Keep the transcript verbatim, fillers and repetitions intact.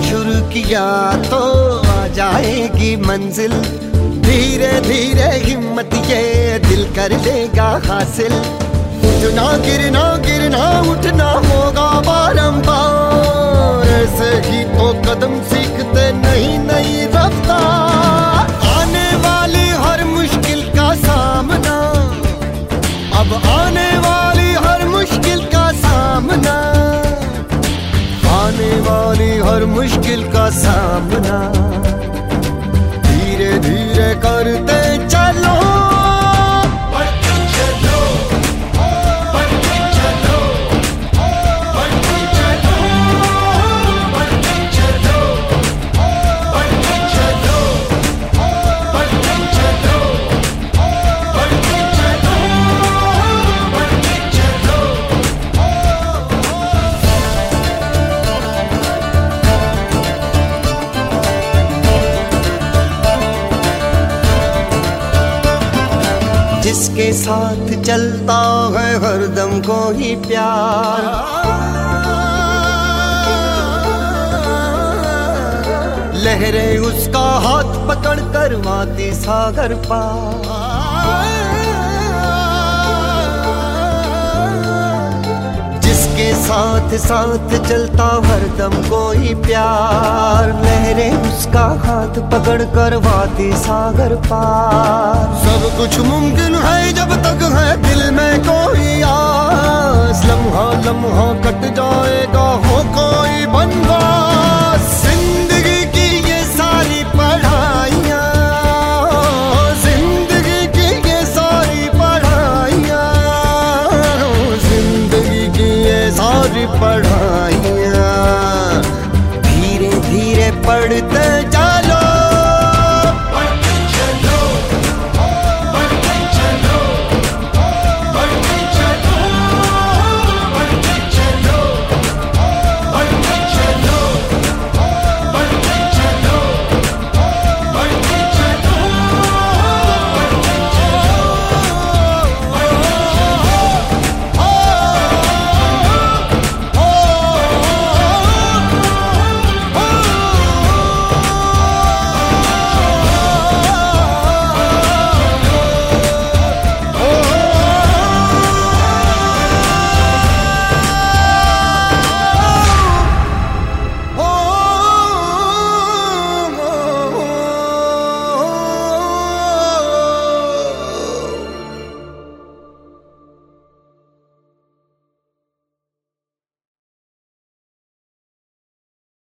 शुरू किया तो आ जाएगी मंजिल। धीरे धीरे हिम्मत ये दिल कर लेगा हासिल। उठना गिरना गिरना उठना होगा बारंबार, ऐसे ही तो कदम सीखते नहीं नई रफ्तार। आने वाली हर मुश्किल का सामना, अब आने वाली हर मुश्किल का सामना, आने वाली हर मुश्किल का सामना धीरे धीरे करते चलो। जिसके साथ चलता है हरदम कोई प्यार, लहरें उसका हाथ पकड़ कर माती सागर पार। जिसके साथ साथ चलता हरदम कोई प्यार, लहरें उसका हाथ पकड़ कर वाती सागर पार। सब कुछ मुमकिन है जब तक है दिल में कोई आस, लम्हा लम्हा कट जाएगा हो कोई बनवास। जिंदगी की ये सारी पढ़ाइयाँ, जिंदगी की ये सारी पढ़ाइयाँ, जिंदगी की ये सारी पढ़ाइयाँ धीरे धीरे पढ़ते जा।